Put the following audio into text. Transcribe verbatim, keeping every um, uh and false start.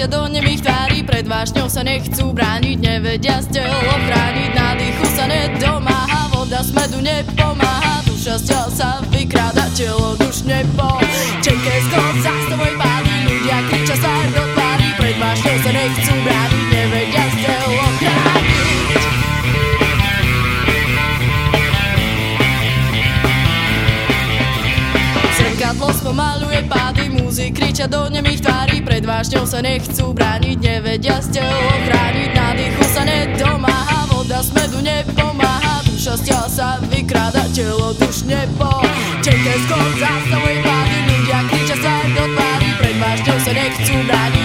kričia do nemých tvári, pred vášňou sa nechcú brániť, nevedia z telo chrániť, nádychu sa nedomáha, voda smedu nepomáha, duša z tela sa vykráda, telo duš nebo. Čenké skôr zástavoj pády, ľudia kričia sa do tvári, pred vášňou sa nechcú brániť, nevedia z telo chrániť. Zrkadlo spomaluje pády, múzy kričia do nemých tvári, pred vášňou sa nechcú brániť, nevedia z telo chrániť, nádychu sa nedomáha, voda smedu nepomáha, duša z tela sa vykráda, telo duš nebo. Čenké skôr zástavuje pády, ľudia kričia sa do tvári, pred vášňou sa nechcú brániť,